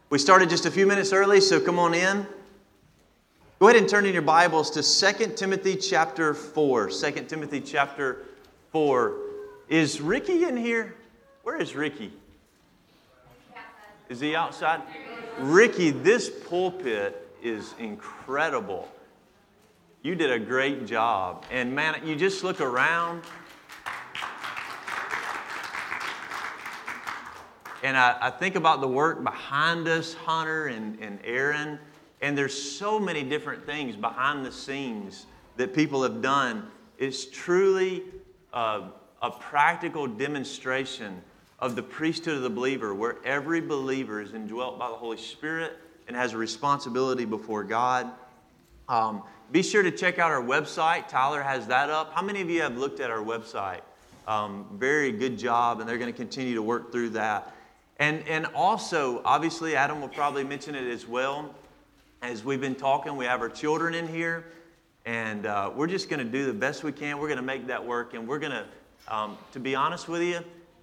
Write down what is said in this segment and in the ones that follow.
We started just a few minutes early, so come on in. Go ahead and turn in your Bibles to 2 Timothy chapter 4. 2 Timothy chapter 4. Is Ricky in here? Where is Ricky? Is he outside? Ricky, this pulpit is incredible. You did a great job. And man, you just look around. And I think about the work behind us, Hunter and Aaron, and there's so many different things behind the scenes that people have done. It's truly a practical demonstration of the priesthood of the believer, where every believer is indwelt by the Holy Spirit and has a responsibility before God. Be sure to check out our website. Tyler has that up. How many of you have looked at our website? Very good job, and they're going to continue to work through that. And also, obviously, Adam will probably mention it as well. As we've been talking, we have our children in here, and we're just going to do the best we can. We're going to make that work, and we're going to be honest with you,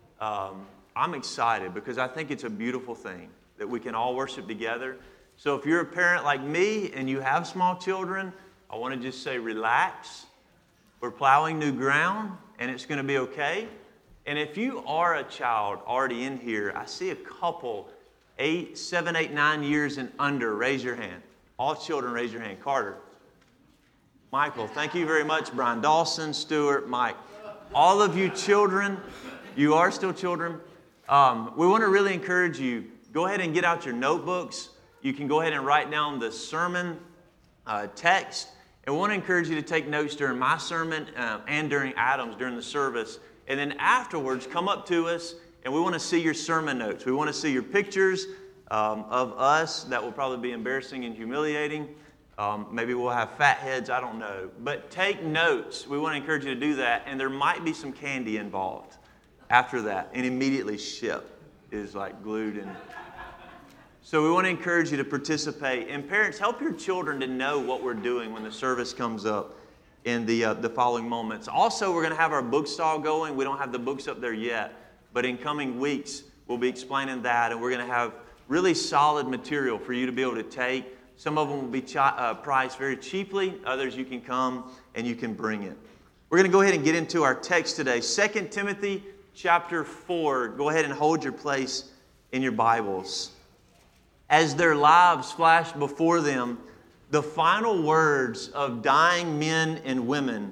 I'm excited because I think it's a beautiful thing that we can all worship together. So if you're a parent like me and you have small children, I want to just say relax. We're plowing new ground, and it's going to be okay. And if you are a child already in here, I see a couple, 7, 8, 9 years and under. Raise your hand. All children, raise your hand. Carter. Michael, thank you very much. Brian Dawson, Stuart, Mike. All of you children, you are still children. We want to really encourage you, go ahead and get out your notebooks. You can go ahead and write down the sermon text. And we want to encourage you to take notes during my sermon and during Adam's, during the service. And then afterwards, come up to us, and we want to see your sermon notes. We want to see your pictures of us. That will probably be embarrassing and humiliating. Maybe we'll have fat heads, I don't know. But take notes. We want to encourage you to do that. And there might be some candy involved after that. And immediately ship is like glued in. So we want to encourage you to participate. And parents, help your children to know what we're doing when the service comes up in the following moments. Also, we're going to have our book stall going. We don't have the books up there yet, but in coming weeks, we'll be explaining that, and we're going to have really solid material for you to be able to take. Some of them will be priced very cheaply. Others you can come and you can bring it. We're going to go ahead and get into our text today. 2 Timothy chapter 4. Go ahead and hold your place in your Bibles. As their lives flash before them, the final words of dying men and women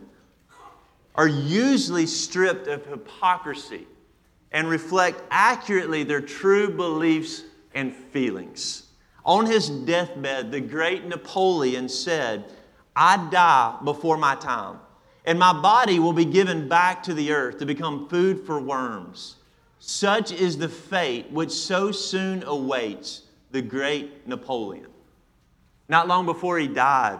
are usually stripped of hypocrisy and reflect accurately their true beliefs and feelings. On his deathbed, the great Napoleon said, "I die before my time, and my body will be given back to the earth to become food for worms. Such is the fate which so soon awaits the great Napoleon." Not long before he died,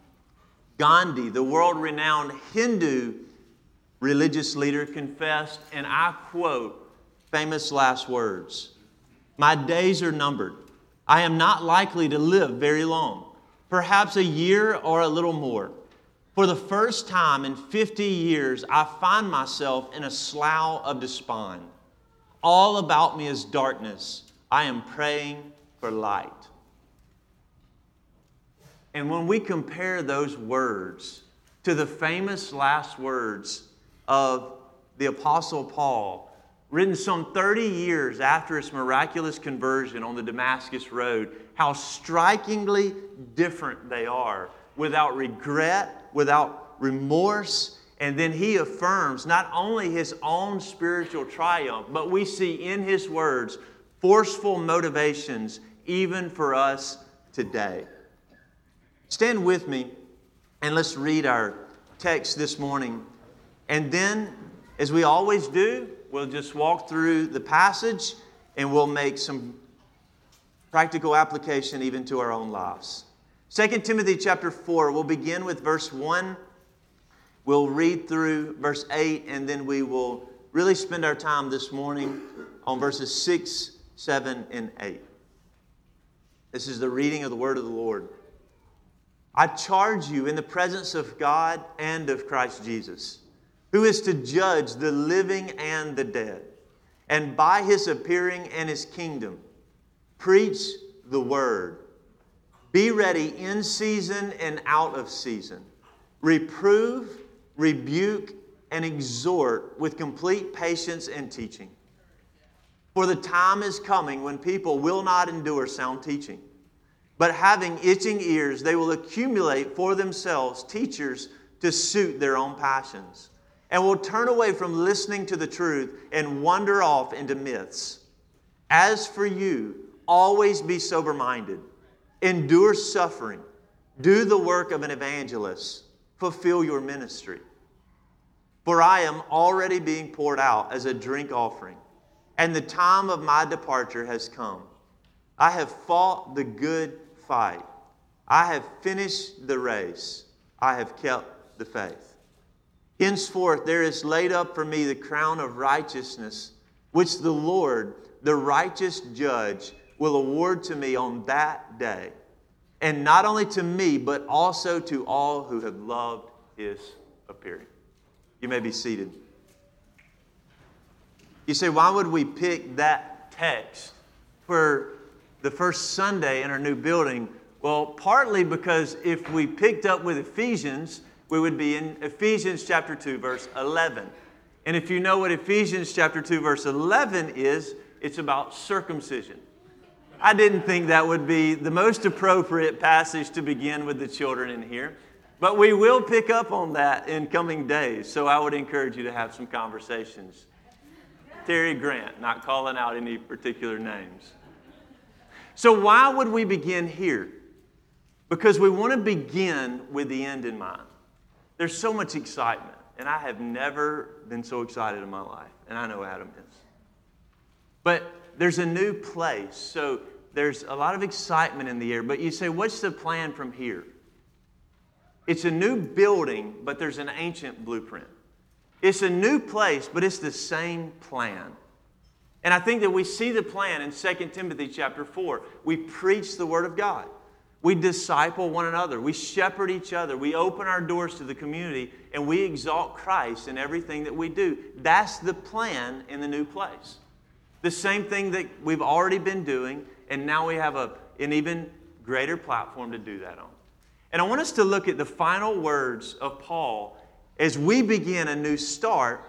Gandhi, the world-renowned Hindu religious leader, confessed, and I quote, famous last words, "My days are numbered. I am not likely to live very long, perhaps a year or a little more. For the first time in 50 years, I find myself in a slough of despond. All about me is darkness. I am praying for light." And when we compare those words to the famous last words of the Apostle Paul, written some 30 years after his miraculous conversion on the Damascus Road, how strikingly different they are, without regret, without remorse. And then he affirms not only his own spiritual triumph, but we see in his words forceful motivations even for us today. Stand with me and let's read our text this morning. And then, as we always do, we'll just walk through the passage and we'll make some practical application even to our own lives. 2 Timothy chapter 4, we'll begin with verse 1. We'll read through verse 8, and then we will really spend our time this morning on verses 6, 7, and 8. This is the reading of the word of the Lord. "I charge you in the presence of God and of Christ Jesus, who is to judge the living and the dead, and by his appearing and his kingdom, preach the word. Be ready in season and out of season. Reprove, rebuke, and exhort with complete patience and teaching. For the time is coming when people will not endure sound teaching, but having itching ears, they will accumulate for themselves teachers to suit their own passions, and will turn away from listening to the truth and wander off into myths. As for you, always be sober-minded, endure suffering, do the work of an evangelist, fulfill your ministry. For I am already being poured out as a drink offering, and the time of my departure has come. I have fought the good fight. I have finished the race. I have kept the faith. Henceforth there is laid up for me the crown of righteousness, which the Lord, the righteous judge, will award to me on that day. And not only to me, but also to all who have loved his appearing. You may be seated. You say, why would we pick that text for the first Sunday in our new building? Well, partly because if we picked up with Ephesians, we would be in Ephesians chapter 2, verse 11. And if you know what Ephesians chapter 2, verse 11 is, it's about circumcision. I didn't think that would be the most appropriate passage to begin with the children in here, but we will pick up on that in coming days, so I would encourage you to have some conversations. Terry Grant, not calling out any particular names. So why would we begin here? Because we want to begin with the end in mind. There's so much excitement, and I have never been so excited in my life, and I know Adam is. But there's a new place, so there's a lot of excitement in the air. But you say, what's the plan from here? It's a new building, but there's an ancient blueprint. It's a new place, but it's the same plan. And I think that we see the plan in 2 Timothy chapter 4. We preach the Word of God. We disciple one another. We shepherd each other. We open our doors to the community, and we exalt Christ in everything that we do. That's the plan in the new place. The same thing that we've already been doing, and now we have an even greater platform to do that on. And I want us to look at the final words of Paul as we begin a new start,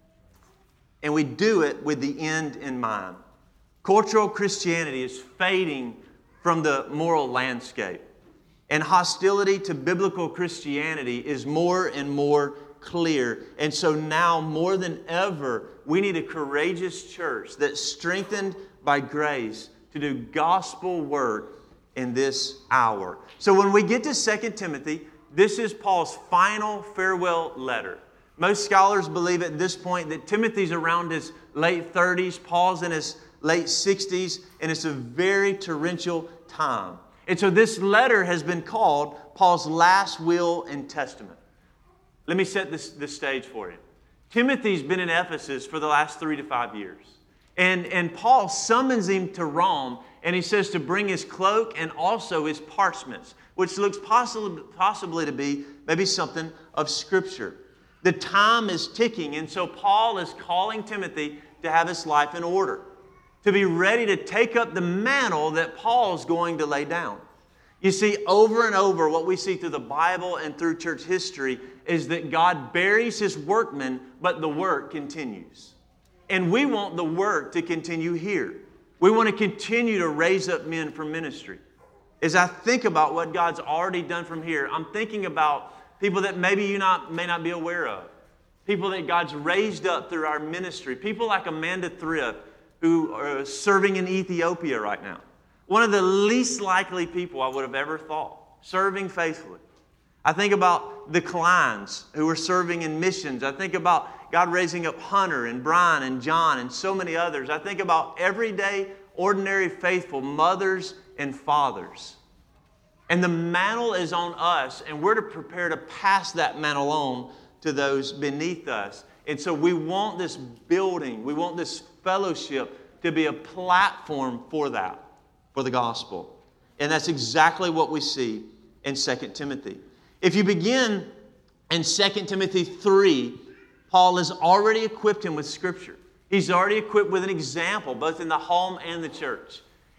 and we do it with the end in mind. Cultural Christianity is fading from the moral landscape, and hostility to biblical Christianity is more and more clear. And so now, more than ever, we need a courageous church that's strengthened by grace to do gospel work in this hour. So when we get to 2 Timothy, this is Paul's final farewell letter. Most scholars believe at this point that Timothy's around his late 30s, Paul's in his late 60s, and it's a very torrential time. And so this letter has been called Paul's last will and testament. Let me set this stage for you. Timothy's been in Ephesus for the last 3 to 5 years. And Paul summons him to Rome, and he says to bring his cloak and also his parchments, which looks possibly to be maybe something of Scripture. The time is ticking, and so Paul is calling Timothy to have his life in order, to be ready to take up the mantle that Paul's going to lay down. You see, over and over, what we see through the Bible and through church history is that God buries his workmen, but the work continues. And we want the work to continue here. We want to continue to raise up men for ministry. As I think about what God's already done from here, I'm thinking about people that maybe you may not be aware of. People that God's raised up through our ministry. People like Amanda Thrift, who are serving in Ethiopia right now. One of the least likely people I would have ever thought, serving faithfully. I think about the Kleins who are serving in missions. I think about God raising up Hunter and Brian and John and so many others. I think about everyday, ordinary, faithful mothers and fathers. And the mantle is on us, and we're to prepare to pass that mantle on to those beneath us. And so we want this building, we want this fellowship to be a platform for that, for the gospel. And that's exactly what we see in 2 Timothy. If you begin in 2 Timothy 3, Paul has already equipped him with Scripture. He's already equipped with an example, both in the home and the church.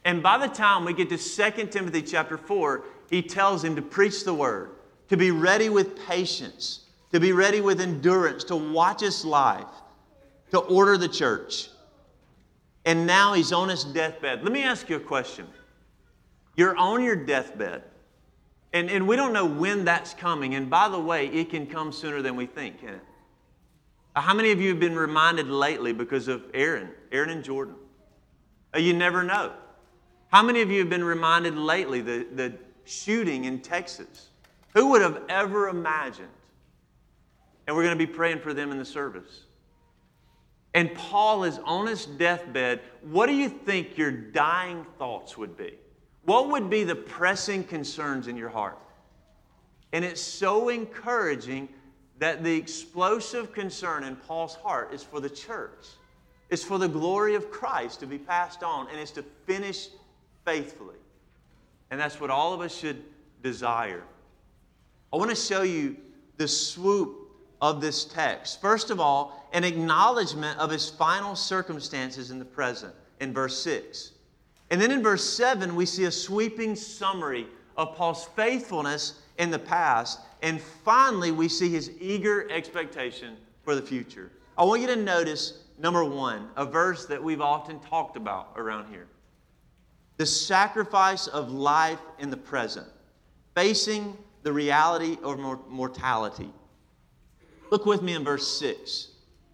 And by the time we get to 2 Timothy chapter 4, he tells him to preach the word, to be ready with patience, to be ready with endurance, to watch his life, to order the church. And now he's on his deathbed. Let me ask you a question. You're on your deathbed, and we don't know when that's coming. And by the way, it can come sooner than we think, can it? How many of you have been reminded lately because of Aaron and Jordan? You never know. How many of you have been reminded lately the shooting in Texas? Who would have ever imagined? And we're going to be praying for them in the service. And Paul is on his deathbed. What do you think your dying thoughts would be? What would be the pressing concerns in your heart? And it's so encouraging that the explosive concern in Paul's heart is for the church. It's for the glory of Christ to be passed on, and it's to finish faithfully. And that's what all of us should desire. I want to show you the swoop of this text. First of all, an acknowledgement of his final circumstances in the present in verse 6. And then in verse 7, we see a sweeping summary of Paul's faithfulness in the past. And finally, we see his eager expectation for the future. I want you to notice, number 1, a verse that we've often talked about around here. The sacrifice of life in the present, facing the reality of mortality. Look with me in verse 6.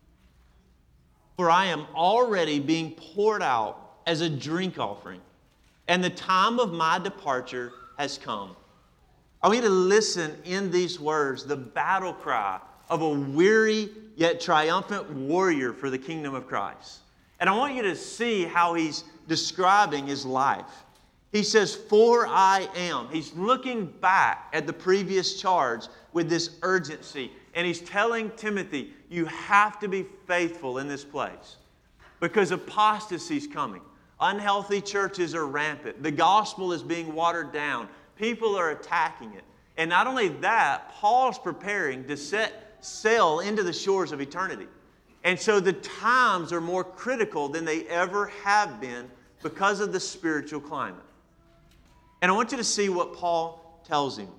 For I am already being poured out as a drink offering, and the time of my departure has come. I want you to listen in these words, the battle cry of a weary yet triumphant warrior for the kingdom of Christ. And I want you to see how he's describing his life. He says, for I am. He's looking back at the previous charge with this urgency. And he's telling Timothy, you have to be faithful in this place. Because apostasy is coming. Unhealthy churches are rampant. The gospel is being watered down. People are attacking it. And not only that, Paul's preparing to set sail into the shores of eternity. And so the times are more critical than they ever have been because of the spiritual climate. And I want you to see what Paul tells him.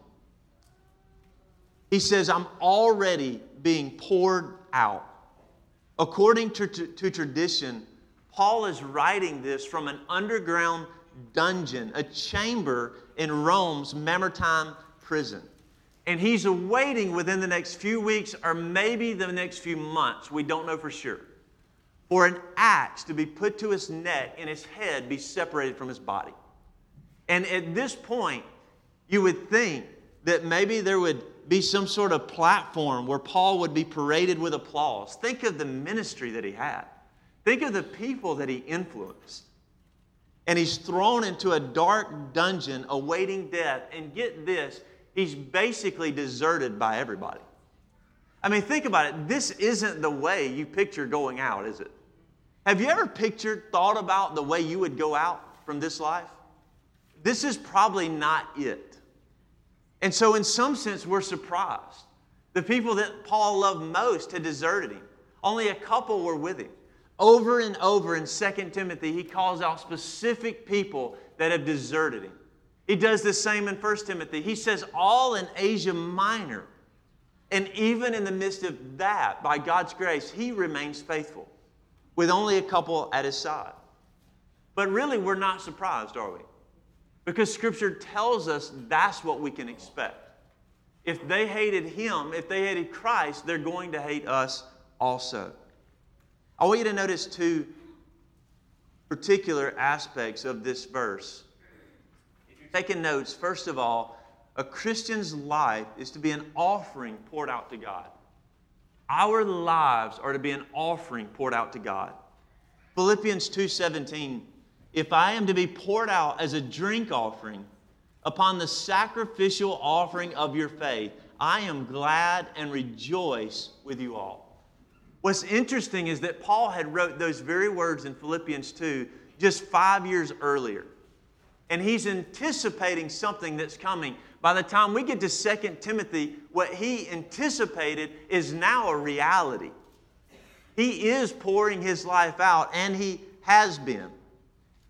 He says, I'm already being poured out. According to tradition, Paul is writing this from an underground dungeon, a chamber in Rome's Mamertine prison. And he's awaiting within the next few weeks or maybe the next few months, we don't know for sure, for an axe to be put to his neck and his head be separated from his body. And at this point, you would think that maybe there would be some sort of platform where Paul would be paraded with applause. Think of the ministry that he had. Think of the people that he influenced. And he's thrown into a dark dungeon awaiting death. And get this, he's basically deserted by everybody. I mean, think about it. This isn't the way you picture going out, is it? Have you ever thought about the way you would go out from this life? This is probably not it. And so in some sense, we're surprised. The people that Paul loved most had deserted him. Only a couple were with him. Over and over in 2 Timothy, he calls out specific people that have deserted him. He does the same in 1 Timothy. He says all in Asia Minor. And even in the midst of that, by God's grace, he remains faithful with only a couple at his side. But really, we're not surprised, are we? Because Scripture tells us that's what we can expect. If they hated him, if they hated Christ, they're going to hate us also. I want you to notice two particular aspects of this verse. If you're taking notes, first of all, a Christian's life is to be an offering poured out to God. Our lives are to be an offering poured out to God. Philippians 2:17, if I am to be poured out as a drink offering upon the sacrificial offering of your faith, I am glad and rejoice with you all. What's interesting is that Paul had wrote those very words in Philippians 2 just 5 years earlier. And he's anticipating something that's coming. By the time we get to 2 Timothy, what he anticipated is now a reality. He is pouring his life out, and he has been.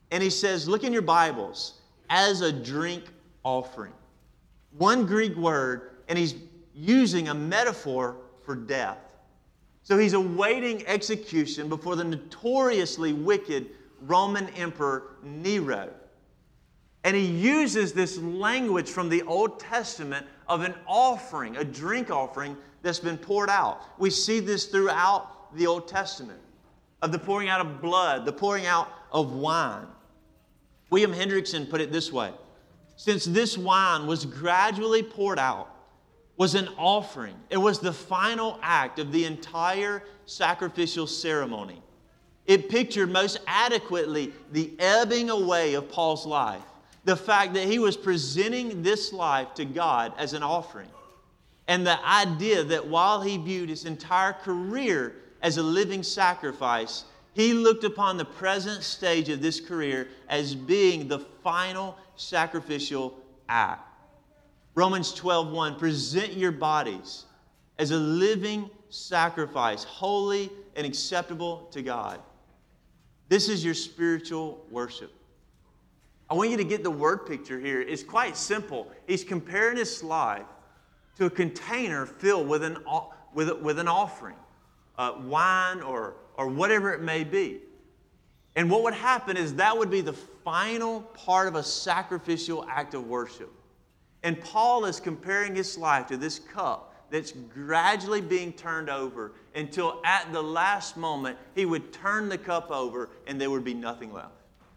And he says, look in your Bibles, as a drink offering. One Greek word, and he's using a metaphor for death. So he's awaiting execution before the notoriously wicked Roman Emperor Nero. And he uses this language from the Old Testament of an offering, a drink offering that's been poured out. We see this throughout the Old Testament, of the pouring out of blood, the pouring out of wine. William Hendrickson put it this way: since this wine was gradually poured out, was an offering, it was the final act of the entire sacrificial ceremony. It pictured most adequately the ebbing away of Paul's life, the fact that he was presenting this life to God as an offering, and the idea that while he viewed his entire career as a living sacrifice, he looked upon the present stage of this career as being the final sacrificial act. Romans 12:1, present your bodies as a living sacrifice, holy and acceptable to God. This is your spiritual worship. I want you to get the word picture here. It's quite simple. He's comparing his life to a container filled with an offering, wine or whatever it may be. And what would happen is that would be the final part of a sacrificial act of worship. And Paul is comparing his life to this cup that's gradually being turned over until at the last moment he would turn the cup over and there would be nothing left.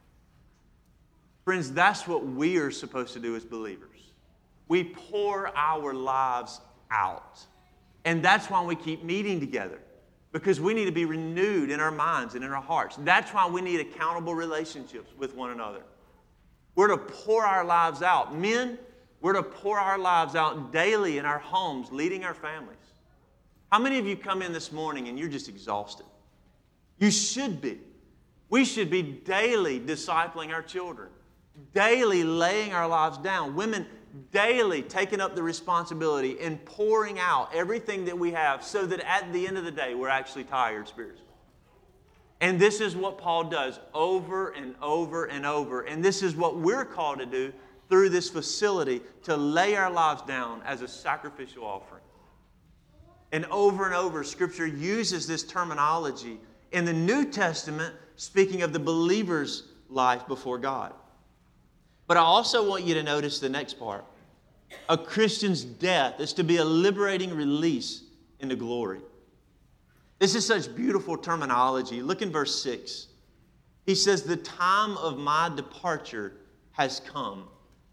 Friends, that's what we are supposed to do as believers. We pour our lives out. And that's why we keep meeting together, because we need to be renewed in our minds and in our hearts. That's why we need accountable relationships with one another. We're to pour our lives out. Men, we're to pour our lives out daily in our homes, leading our families. How many of you come in this morning and you're just exhausted? You should be. We should be daily discipling our children, daily laying our lives down. Women, daily taking up the responsibility and pouring out everything that we have so that at the end of the day, we're actually tired spiritually. And this is what Paul does over and over and over. And this is what we're called to do through this facility, to lay our lives down as a sacrificial offering. And over, Scripture uses this terminology in the New Testament, speaking of the believer's life before God. But I also want you to notice the next part. A Christian's death is to be a liberating release into glory. This is such beautiful terminology. Look in verse 6. He says, the time of my departure has come.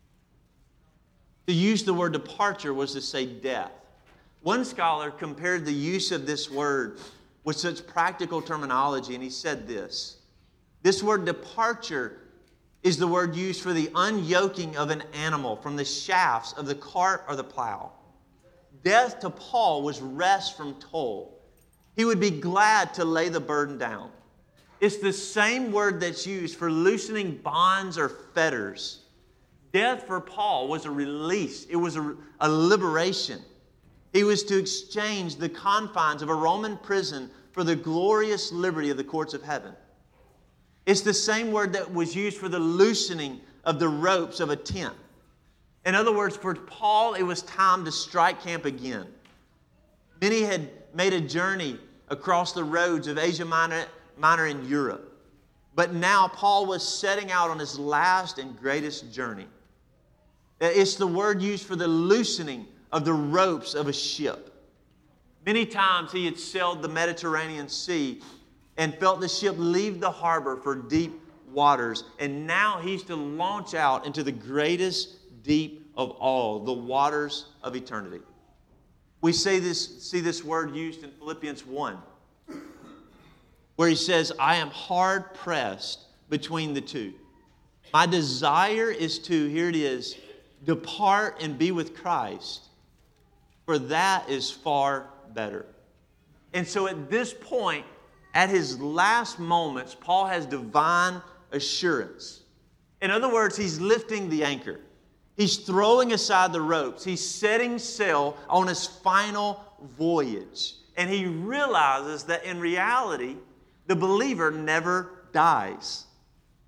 To use the word departure was to say death. One scholar compared the use of this word with such practical terminology, and he said this. This word departure is the word used for the unyoking of an animal from the shafts of the cart or the plow. Death to Paul was rest from toil. He would be glad to lay the burden down. It's the same word that's used for loosening bonds or fetters. Death for Paul was a release. It was a liberation. He was to exchange the confines of a Roman prison for the glorious liberty of the courts of heaven. It's the same word that was used for the loosening of the ropes of a tent. In other words, for Paul, it was time to strike camp again. Many had made a journey across the roads of Asia Minor and Europe. But now Paul was setting out on his last and greatest journey. It's the word used for the loosening of the ropes of a ship. Many times he had sailed the Mediterranean Sea and felt the ship leave the harbor for deep waters. And now he's to launch out into the greatest deep of all, the waters of eternity. We see this word used in Philippians 1, where he says, I am hard pressed between the two. My desire is to, here it is, depart and be with Christ, for that is far better. And so at this point, at his last moments, Paul has divine assurance. In other words, he's lifting the anchor. He's throwing aside the ropes. He's setting sail on his final voyage. And he realizes that in reality, the believer never dies.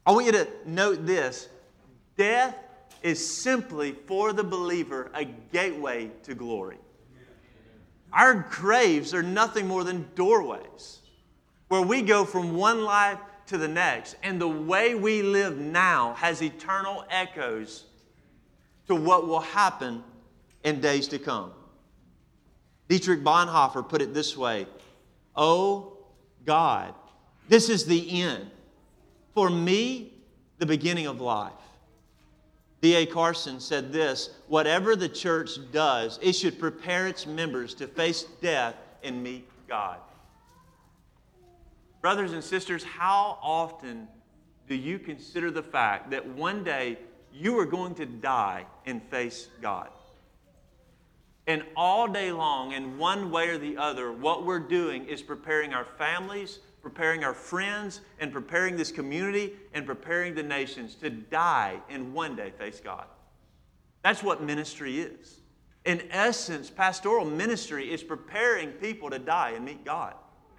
I want you to note this. Death is simply, for the believer, a gateway to glory. Our graves are nothing more than doorways where we go from one life to the next. And the way we live now has eternal echoes to what will happen in days to come. Dietrich Bonhoeffer put it this way: "Oh God, this is the end. For me, the beginning of life." D.A. Carson said this: "Whatever the church does, it should prepare its members to face death and meet God." Brothers and sisters, how often do you consider the fact that one day you are going to die and face God? And all day long, in one way or the other, what we're doing is preparing our families, preparing our friends, and preparing this community, and preparing the nations to die and one day face God. That's what ministry is. In essence, pastoral ministry is preparing people to die and meet God.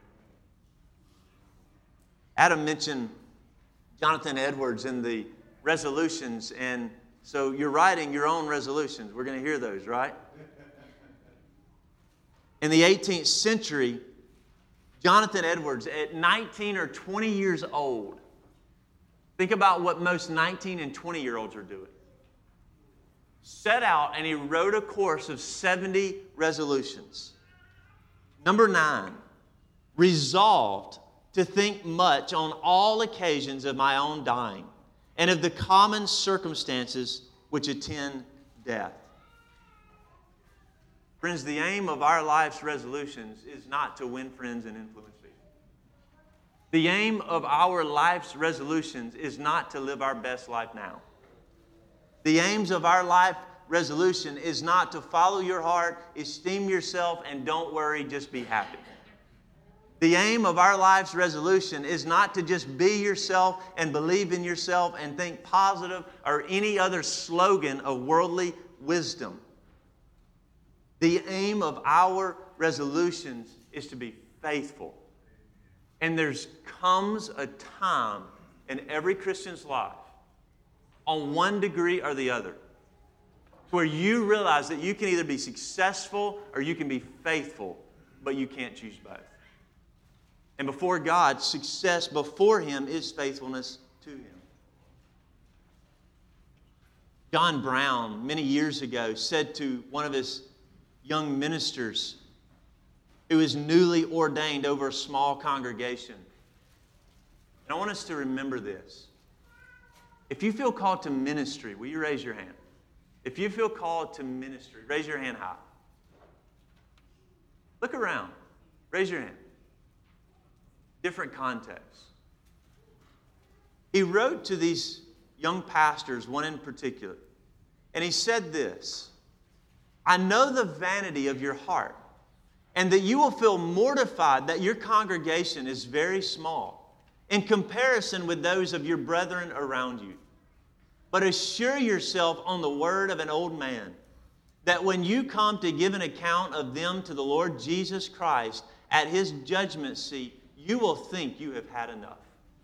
Adam mentioned Jonathan Edwards in the resolutions, and so you're writing your own resolutions. We're going to hear those, right? In the 18th century, Jonathan Edwards, at 19 or 20 years old, think about what most 19 and 20-year-olds are doing, set out and he wrote a course of 70 resolutions. Number 9, resolved to think much on all occasions of my own dying and of the common circumstances which attend death. Friends, the aim of our life's resolutions is not to win friends and influence people. The aim of our life's resolutions is not to live our best life now. The aims of our life resolution is not to follow your heart, esteem yourself, and don't worry, just be happy. The aim of our life's resolution is not to just be yourself and believe in yourself and think positive or any other slogan of worldly wisdom. The aim of our resolutions is to be faithful. And there comes a time in every Christian's life, on one degree or the other, where you realize that you can either be successful or you can be faithful, but you can't choose both. And before God, success before Him is faithfulness to Him. John Brown, many years ago, said to one of his young ministers who is newly ordained over a small congregation, and I want us to remember this. If you feel called to ministry, will you raise your hand? If you feel called to ministry, raise your hand high. Look around. Raise your hand. Different contexts. He wrote to these young pastors, one in particular, and he said this: "I know the vanity of your heart, and that you will feel mortified that your congregation is very small in comparison with those of your brethren around you. But assure yourself on the word of an old man, that when you come to give an account of them to the Lord Jesus Christ at His judgment seat, you will think you have had enough."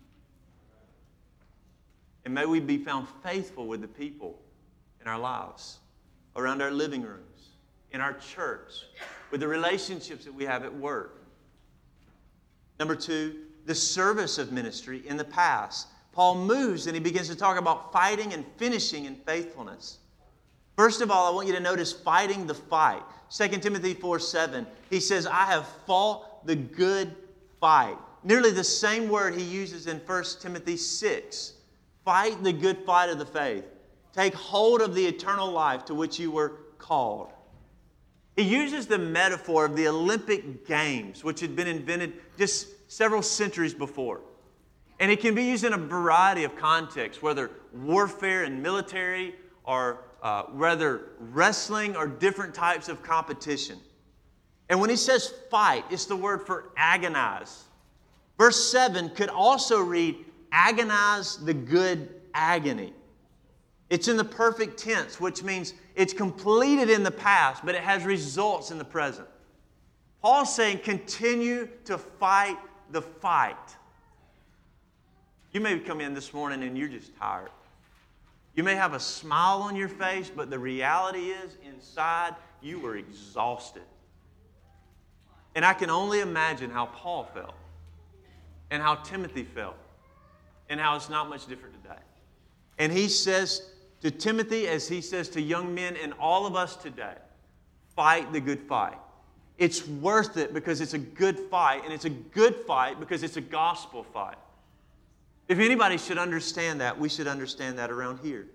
And may we be found faithful with the people in our lives, around our living rooms, in our church, with the relationships that we have at work. Number 2, the service of ministry in the past. Paul moves and he begins to talk about fighting and finishing in faithfulness. First of all, I want you to notice fighting the fight. 2 Timothy 4:7, he says, "I have fought the good fight." Nearly the same word he uses in 1 Timothy 6. Fight the good fight of the faith. Take hold of the eternal life to which you were called. He uses the metaphor of the Olympic Games, which had been invented just several centuries before. And it can be used in a variety of contexts, whether warfare and military, or whether wrestling or different types of competition. And when he says fight, it's the word for agonize. Verse 7 could also read agonize the good agony. It's in the perfect tense, which means it's completed in the past, but it has results in the present. Paul's saying continue to fight the fight. You may come in this morning and you're just tired. You may have a smile on your face, but the reality is inside you were exhausted. And I can only imagine how Paul felt and how Timothy felt and how it's not much different today. And he says to Timothy, as he says to young men and all of us today, fight the good fight. It's worth it because it's a good fight, and it's a good fight because it's a gospel fight. If anybody should understand that, we should understand that around here.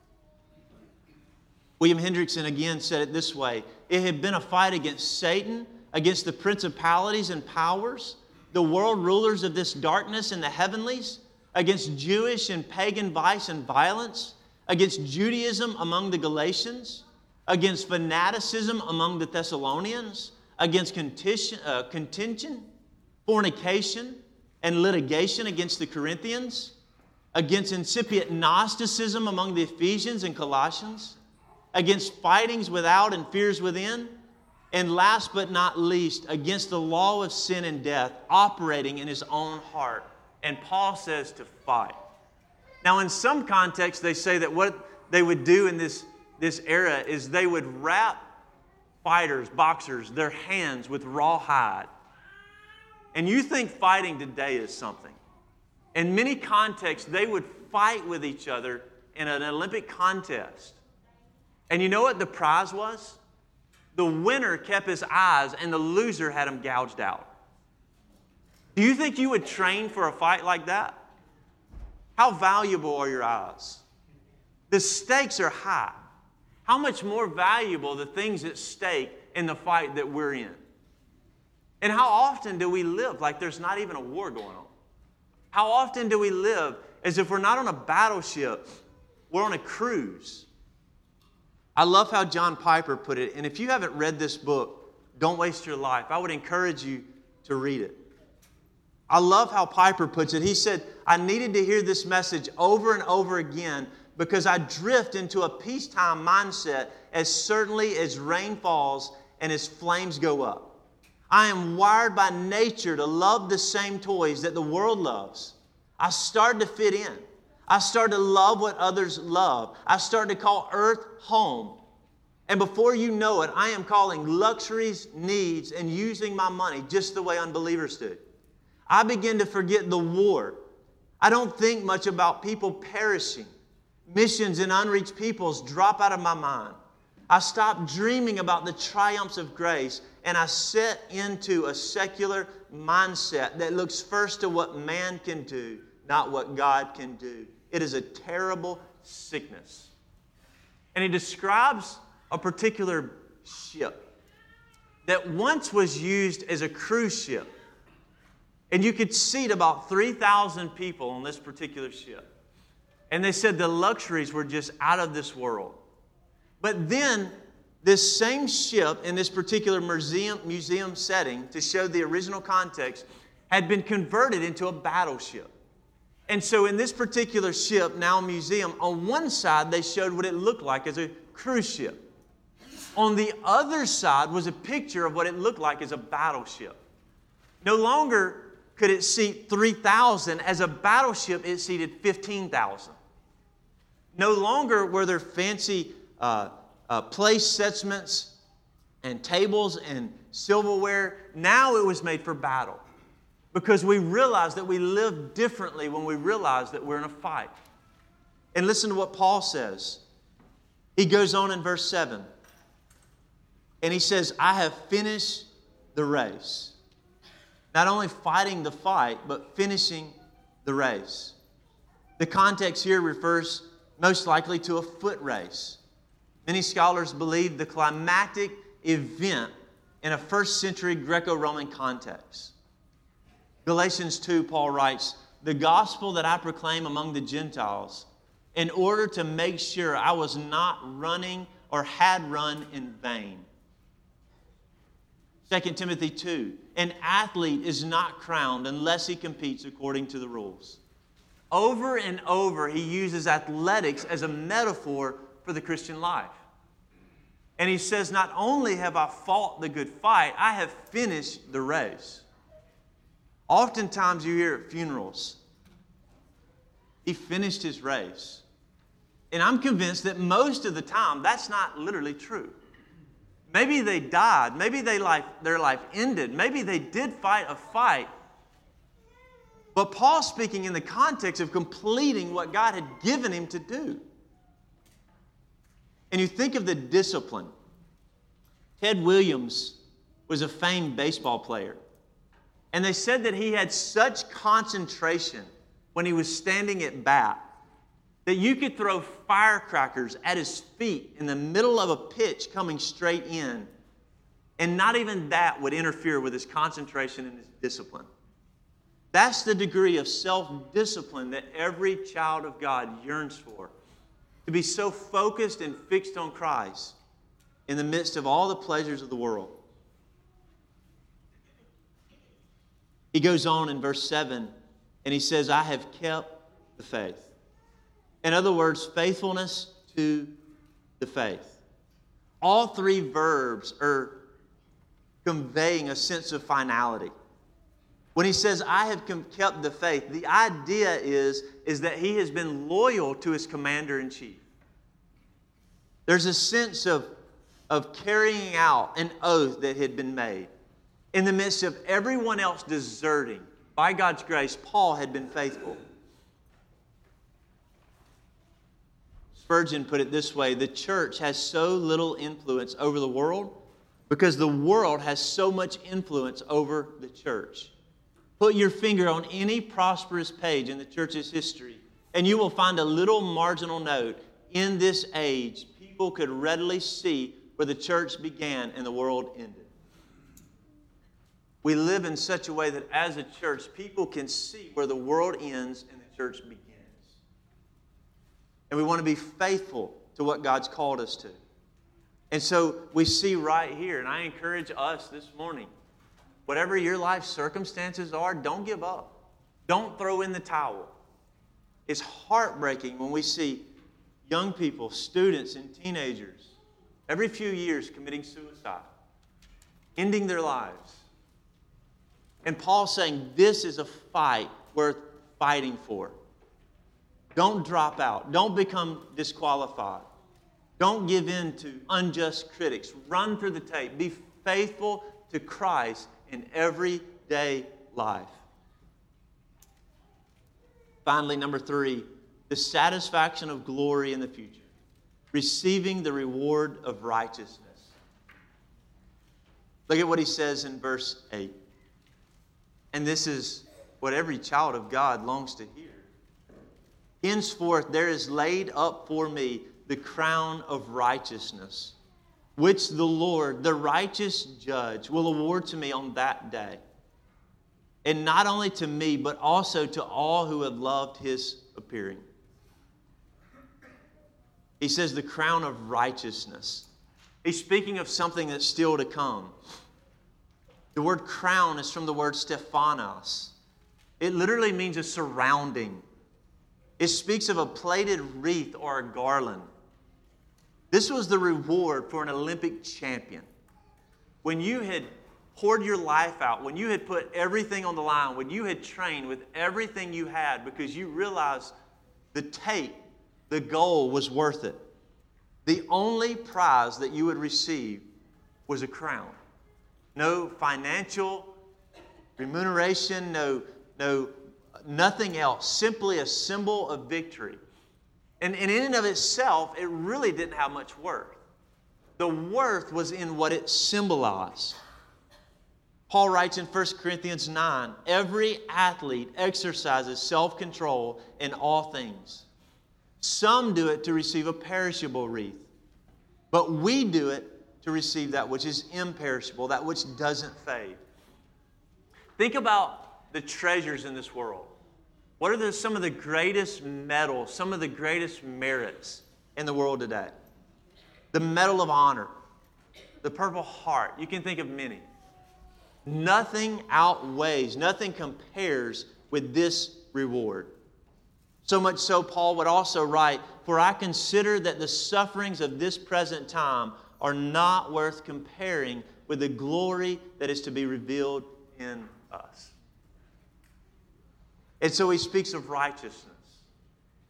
William Hendrickson again said it this way: it had been a fight against Satan, against the principalities and powers, the world rulers of this darkness in the heavenlies, against Jewish and pagan vice and violence, against Judaism among the Galatians, against fanaticism among the Thessalonians, against contention, fornication, and litigation against the Corinthians, against incipient Gnosticism among the Ephesians and Colossians, against fightings without and fears within, and last but not least, against the law of sin and death operating in his own heart. And Paul says to fight. Now, in some contexts, they say that what they would do in this era is they would wrap fighters, boxers, their hands with rawhide. And you think fighting today is something. In many contexts, they would fight with each other in an Olympic contest. And you know what the prize was? The winner kept his eyes and the loser had him gouged out. Do you think you would train for a fight like that? How valuable are your eyes? The stakes are high. How much more valuable the things at stake in the fight that we're in? And how often do we live like there's not even a war going on? How often do we live as if we're not on a battleship, we're on a cruise? I love how John Piper put it, and if you haven't read this book, don't waste your life. I would encourage you to read it. I love how Piper puts it. He said, I needed to hear this message over and over again because I drift into a peacetime mindset as certainly as rain falls and as flames go up. I am wired by nature to love the same toys that the world loves. I started to fit in. I started to love what others love. I started to call earth home. And before you know it, I am calling luxuries, needs, and using my money just the way unbelievers do. I begin to forget the war. I don't think much about people perishing. Missions and unreached peoples drop out of my mind. I stop dreaming about the triumphs of grace, and I set into a secular mindset that looks first to what man can do, not what God can do. It is a terrible sickness. And he describes a particular ship that once was used as a cruise ship. And you could seat about 3,000 people on this particular ship. And they said the luxuries were just out of this world. But then this same ship in this particular museum setting, to show the original context, had been converted into a battleship. And so in this particular ship, now museum, on one side they showed what it looked like as a cruise ship. On the other side was a picture of what it looked like as a battleship. No longer could it seat 3,000. As a battleship, it seated 15,000. No longer were there fancy place setments and tables and silverware. Now it was made for battle. Because we realize that we live differently when we realize that we're in a fight. And listen to what Paul says. He goes on in verse 7. And he says, I have finished the race. Not only fighting the fight, but finishing the race. The context here refers most likely to a foot race. Many scholars believe the climactic event in a first century Greco-Roman context. Galatians 2, Paul writes, the gospel that I proclaim among the Gentiles, in order to make sure I was not running or had run in vain. 2 Timothy 2, an athlete is not crowned unless he competes according to the rules. Over and over, he uses athletics as a metaphor for the Christian life. And he says, not only have I fought the good fight, I have finished the race. Oftentimes you hear at funerals, He finished his race. And I'm convinced that most of the time, that's not literally true. Maybe they died. Maybe their life ended. Maybe they did fight a fight. But Paul's speaking in the context of completing what God had given him to do. And you think of the discipline. Ted Williams was a famed baseball player. And they said that he had such concentration when he was standing at bat that you could throw firecrackers at his feet in the middle of a pitch coming straight in, and not even that would interfere with his concentration and his discipline. That's the degree of self-discipline that every child of God yearns for. To be so focused and fixed on Christ in the midst of all the pleasures of the world. He goes on in verse 7, and he says, I have kept the faith. In other words, faithfulness to the faith. All three verbs are conveying a sense of finality. When he says, I have kept the faith, the idea is that he has been loyal to his commander-in-chief. There's a sense of carrying out an oath that had been made. In the midst of everyone else deserting, by God's grace, Paul had been faithful. Spurgeon put it this way, the church has so little influence over the world because the world has so much influence over the church. Put your finger on any prosperous page in the church's history, and you will find a little marginal note. In this age, people could readily see where the church began and the world ended. We live in such a way that as a church, people can see where the world ends and the church begins. And we want to be faithful to what God's called us to. And so we see right here, and I encourage us this morning, whatever your life circumstances are, don't give up. Don't throw in the towel. It's heartbreaking when we see young people, students, and teenagers every few years committing suicide, ending their lives. And Paul's saying this is a fight worth fighting for. Don't drop out. Don't become disqualified. Don't give in to unjust critics. Run through the tape. Be faithful to Christ in everyday life. Finally, number 3, the satisfaction of glory in the future. Receiving the reward of righteousness. Look at what he says in verse 8. And this is what every child of God longs to hear. Henceforth there is laid up for me the crown of righteousness, which the Lord, the righteous judge, will award to me on that day. And not only to me, but also to all who have loved his appearing. He says the crown of righteousness. He's speaking of something that's still to come. The word crown is from the word Stephanos. It literally means a surrounding. It speaks of a plaited wreath or a garland. This was the reward for an Olympic champion. When you had poured your life out, when you had put everything on the line, when you had trained with everything you had because you realized the take, the goal was worth it. The only prize that you would receive was a crown. No financial remuneration, nothing else. Simply a symbol of victory. And in and of itself, it really didn't have much worth. The worth was in what it symbolized. Paul writes in 1 Corinthians 9, every athlete exercises self-control in all things. Some do it to receive a perishable wreath, but we do it to receive that which is imperishable, that which doesn't fade. Think about the treasures in this world. What are some of the greatest medals, some of the greatest merits in the world today? The Medal of Honor, the Purple Heart. You can think of many. Nothing outweighs, nothing compares with this reward. So much so, Paul would also write, for I consider that the sufferings of this present time are not worth comparing with the glory that is to be revealed in us. And so he speaks of righteousness.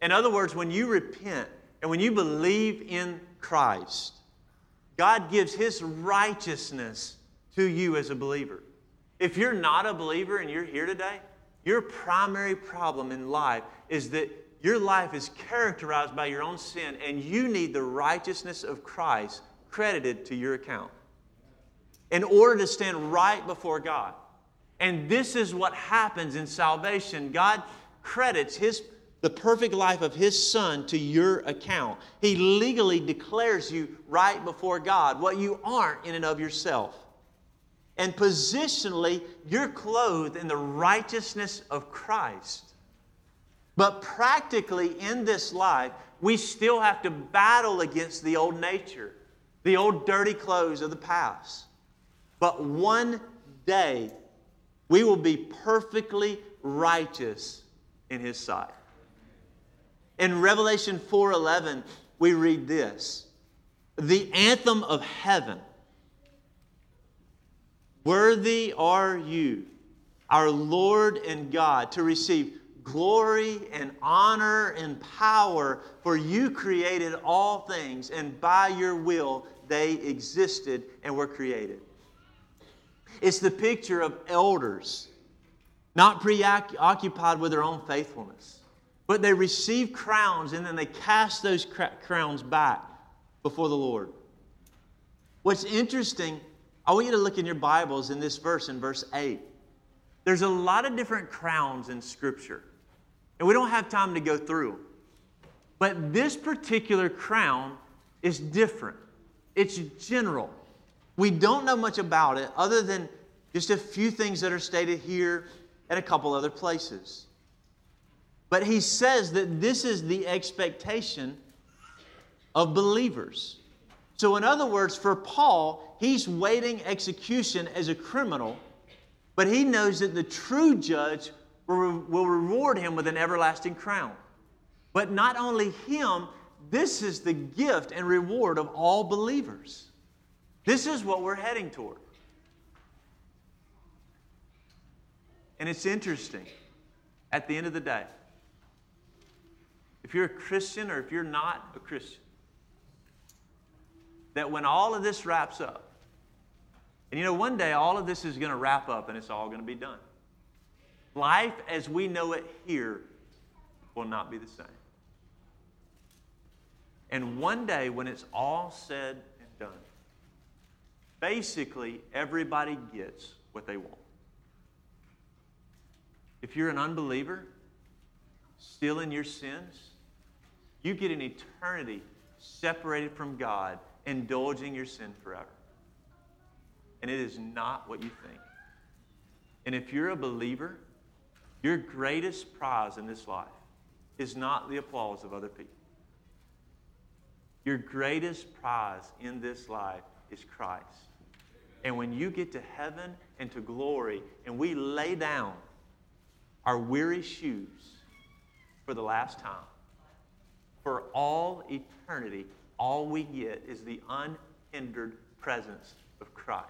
In other words, when you repent and when you believe in Christ, God gives His righteousness to you as a believer. If you're not a believer and you're here today, your primary problem in life is that your life is characterized by your own sin, and you need the righteousness of Christ credited to your account in order to stand right before God. And this is what happens in salvation. God credits the perfect life of His Son to your account. He legally declares you right before God, what you aren't in and of yourself. And positionally, you're clothed in the righteousness of Christ. But practically in this life, we still have to battle against the old nature, the old dirty clothes of the past. But one day, we will be perfectly righteous in His sight. In Revelation 4:11, we read this: the anthem of heaven. Worthy are you, our Lord and God, to receive glory and honor and power, for you created all things, and by your will they existed and were created. It's the picture of elders, not preoccupied with their own faithfulness, but they receive crowns and then they cast those crowns back before the Lord. What's interesting, I want you to look in your Bibles in this verse, in verse 8. There's a lot of different crowns in Scripture, and we don't have time to go through them. But this particular crown is different. It's general. We don't know much about it other than just a few things that are stated here and a couple other places. But he says that this is the expectation of believers. So in other words, for Paul, he's waiting execution as a criminal, but he knows that the true judge will reward him with an everlasting crown. But not only him, this is the gift and reward of all believers. This is what we're heading toward. And it's interesting, at the end of the day, if you're a Christian or if you're not a Christian, that when all of this wraps up, and one day all of this is going to wrap up and it's all going to be done. Life as we know it here will not be the same. And one day when it's all said and done, basically everybody gets what they want. If you're an unbeliever, still in your sins, you get an eternity separated from God, indulging your sin forever. And it is not what you think. And if you're a believer, your greatest prize in this life is not the applause of other people. Your greatest prize in this life is Christ. And when you get to heaven and to glory, and we lay down our weary shoes for the last time, for all eternity, all we get is the unhindered presence of Christ.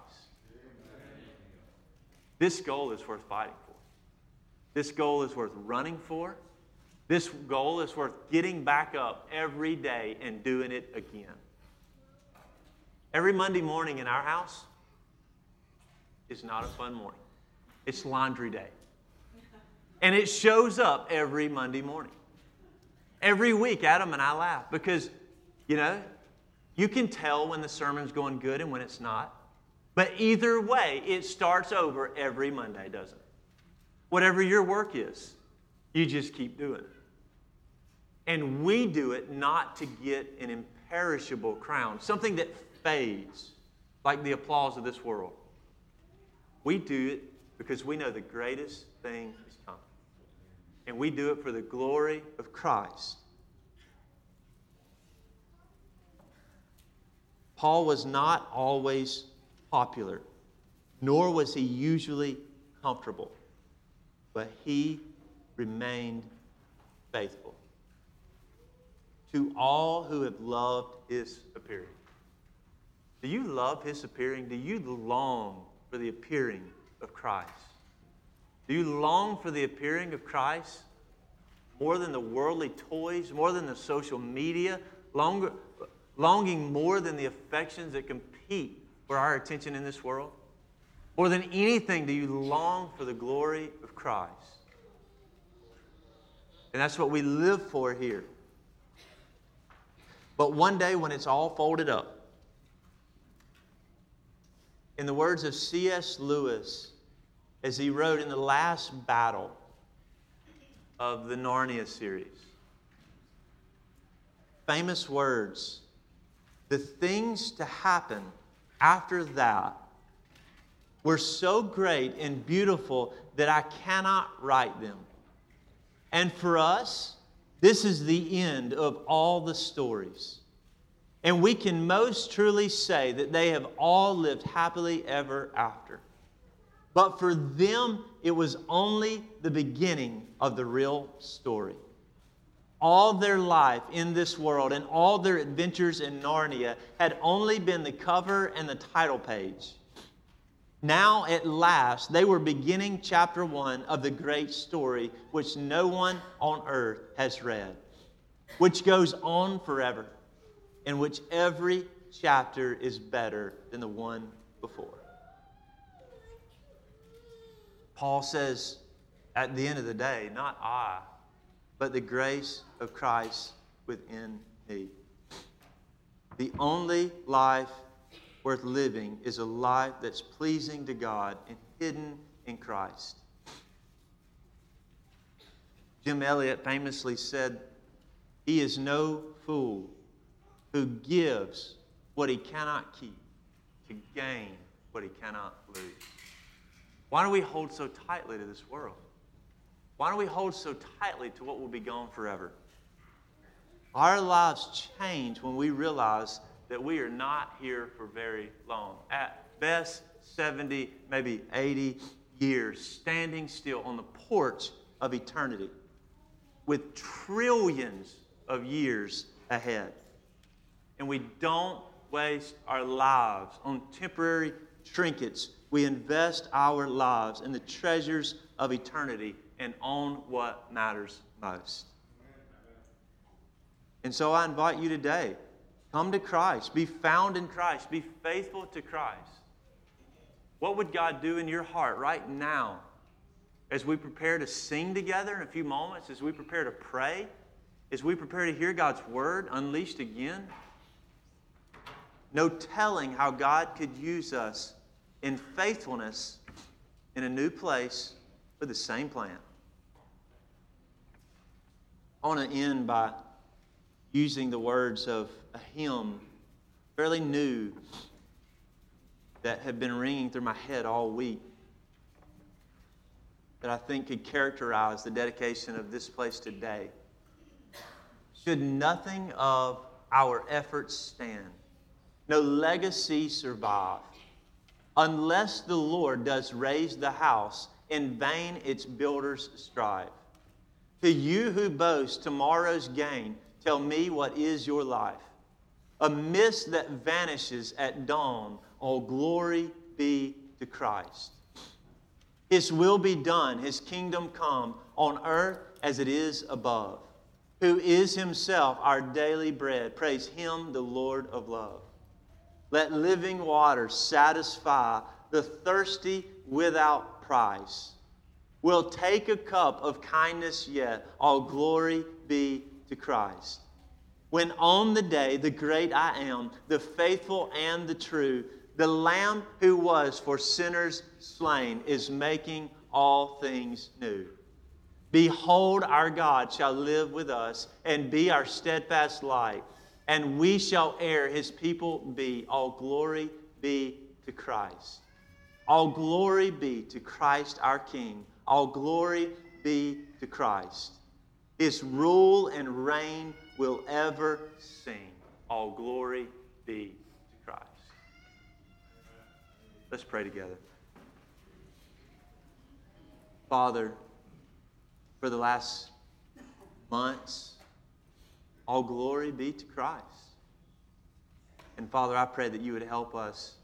This goal is worth fighting for. This goal is worth running for. This goal is worth getting back up every day and doing it again. Every Monday morning in our house is not a fun morning. It's laundry day. And it shows up every Monday morning. Every week, Adam and I laugh because, you can tell when the sermon's going good and when it's not. But either way, it starts over every Monday, doesn't it? Whatever your work is, you just keep doing it. And we do it not to get an imperishable crown, something that fades, like the applause of this world. We do it because we know the greatest thing is coming. And we do it for the glory of Christ. Paul was not always popular, nor was he usually comfortable, but he remained faithful to all who have loved his appearing. Do you love his appearing? Do you long for the appearing of Christ? Do you long for the appearing of Christ more than the worldly toys, more than the social media, longing more than the affections that compete for our attention in this world? More than anything, do you long for the glory of Christ? And that's what we live for here. But one day when it's all folded up, in the words of C.S. Lewis, as he wrote in the last battle of the Narnia series, famous words, the things to happen after that were so great and beautiful that I cannot write them. And for us, this is the end of all the stories. And we can most truly say that they have all lived happily ever after. But for them, it was only the beginning of the real story. All their life in this world and all their adventures in Narnia had only been the cover and the title page. Now, at last, they were beginning chapter 1 of the great story which no one on earth has read, which goes on forever, in which every chapter is better than the one before. Paul says, at the end of the day, not I, but the grace of Christ within me. The only life worth living is a life that's pleasing to God and hidden in Christ. Jim Elliot famously said, "He is no fool who gives what he cannot keep to gain what he cannot lose." Why do we hold so tightly to this world? Why do we hold so tightly to what will be gone forever? Our lives change when we realize that we are not here for very long. At best, 70, maybe 80 years, standing still on the porch of eternity with trillions of years ahead. And we don't waste our lives on temporary trinkets. We invest our lives in the treasures of eternity and on what matters most. And so I invite you today, come to Christ. Be found in Christ. Be faithful to Christ. What would God do in your heart right now as we prepare to sing together in a few moments, as we prepare to pray, as we prepare to hear God's word unleashed again? No telling how God could use us in faithfulness in a new place with the same plan. I want to end by using the words of a hymn, fairly new, that have been ringing through my head all week, that I think could characterize the dedication of this place today. Should nothing of our efforts stand, no legacy survive, unless the Lord does raise the house, in vain its builders strive. To you who boast tomorrow's gain, tell me what is your life. A mist that vanishes at dawn, all glory be to Christ. His will be done, His kingdom come, on earth as it is above. Who is Himself our daily bread, praise Him, the Lord of love. Let living water satisfy the thirsty without price. We'll take a cup of kindness yet, all glory be to Christ. When on the day the great I am, the faithful and the true, the Lamb who was for sinners slain is making all things new. Behold, our God shall live with us and be our steadfast light, and we shall ere His people be. All glory be to Christ. All glory be to Christ our King. All glory be to Christ. His rule and reign will ever sing. All glory be to Christ. Let's pray together. Father, for the last months, all glory be to Christ. And Father, I pray that you would help us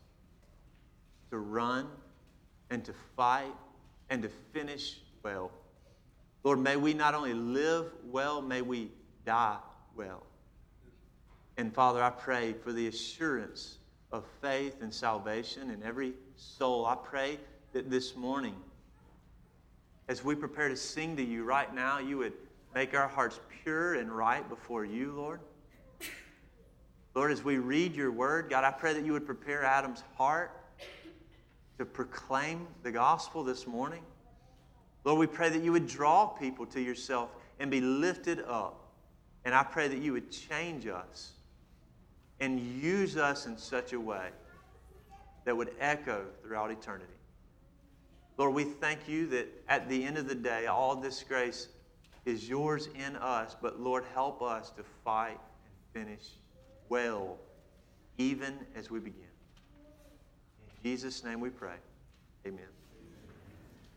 to run and to fight and to finish well. Lord, may we not only live well, may we die well. And Father, I pray for the assurance of faith and salvation in every soul. I pray that this morning, as we prepare to sing to you right now, you would make our hearts pure and right before you, Lord. Lord, as we read your word, God, I pray that you would prepare Adam's heart to proclaim the gospel this morning. Lord, we pray that you would draw people to yourself and be lifted up. And I pray that you would change us and use us in such a way that would echo throughout eternity. Lord, we thank you that at the end of the day, all this grace is yours in us. But Lord, help us to fight and finish well, even as we begin. In Jesus' name we pray. Amen.